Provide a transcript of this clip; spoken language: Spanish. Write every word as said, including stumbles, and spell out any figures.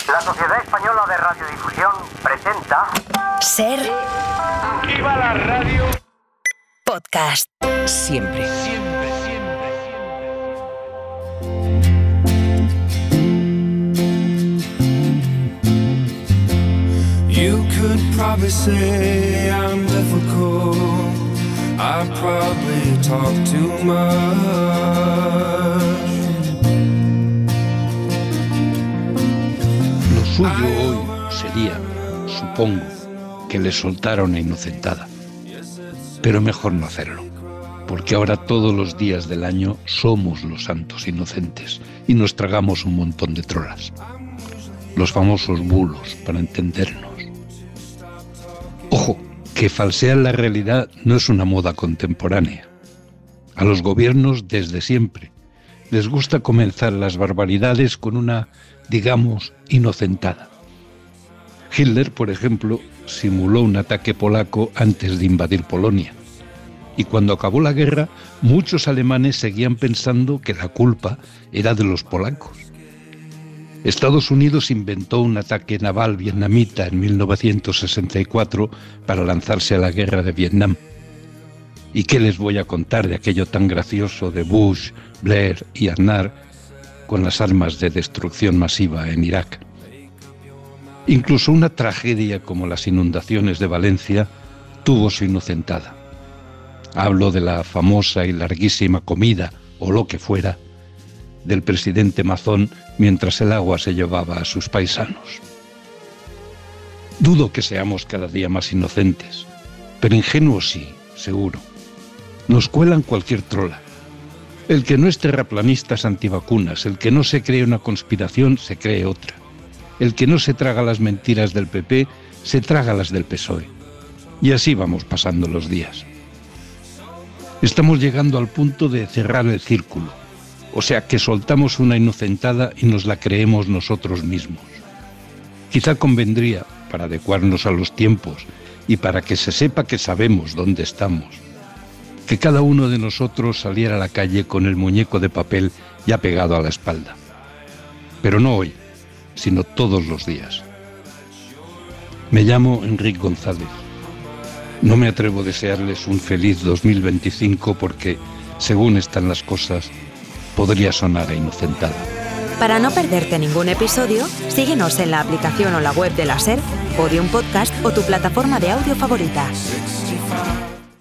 La Sociedad Española de Radiodifusión presenta... Ser... ¡Viva la radio! Podcast. Siempre. Siempre, siempre, siempre. You could probably say I'm difficult. I probably talk too much. Lo suyo hoy sería, supongo, que le soltara una inocentada. Pero mejor no hacerlo, porque ahora todos los días del año somos los santos inocentes y nos tragamos un montón de trolas. Los famosos bulos, para entendernos. Ojo, que falsear la realidad no es una moda contemporánea. A los gobiernos, desde siempre, les gusta comenzar las barbaridades con una, digamos, inocentada. Hitler, por ejemplo, simuló un ataque polaco antes de invadir Polonia. Y cuando acabó la guerra, muchos alemanes seguían pensando que la culpa era de los polacos. Estados Unidos inventó un ataque naval vietnamita en mil novecientos sesenta y cuatro para lanzarse a la guerra de Vietnam. ¿Y qué les voy a contar de aquello tan gracioso de Bush, Blair y Aznar con las armas de destrucción masiva en Irak? Incluso una tragedia como las inundaciones de Valencia tuvo su inocentada. Hablo de la famosa y larguísima comida, o lo que fuera, del presidente Mazón mientras el agua se llevaba a sus paisanos. Dudo que seamos cada día más inocentes, pero ingenuos sí, seguro. Nos cuelan cualquier trola. El que no es terraplanista es antivacunas, el que no se cree una conspiración se cree otra. El que no se traga las mentiras del P P se traga las del P S O E. Y así vamos pasando los días. Estamos llegando al punto de cerrar el círculo, o sea que soltamos una inocentada y nos la creemos nosotros mismos. Quizá convendría, para adecuarnos a los tiempos y para que se sepa que sabemos dónde estamos, que cada uno de nosotros saliera a la calle con el muñeco de papel ya pegado a la espalda. Pero no hoy, sino todos los días. Me llamo Enrique González. No me atrevo a desearles un feliz dos mil veinticinco porque, según están las cosas, podría sonar a inocentada. Para no perderte ningún episodio, síguenos en la aplicación o la web de la SER, Podium Podcast o tu plataforma de audio favorita.